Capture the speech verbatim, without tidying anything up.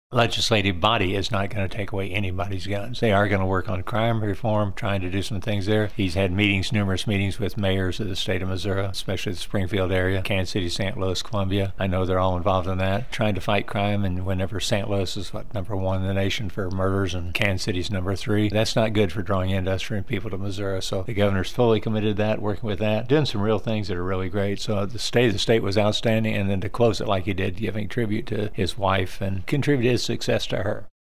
Legislative body is not going to take away anybody's guns. They are going to work on crime reform, trying to do some things there. He's had meetings, numerous meetings with mayors of the state of Missouri, especially the Springfield area, Kansas City, Saint Louis, Columbia. I know they're all involved in that, trying to fight crime. And whenever Saint Louis is what, number one in the nation for murders, and Kansas City's number three, that's not good for drawing industry and people to Missouri. So the governor's fully committed to that, working with that, doing some real things that are really great. So the state of the state was outstanding, and then to close it like he did, giving tribute to his wife and contributed his success to her.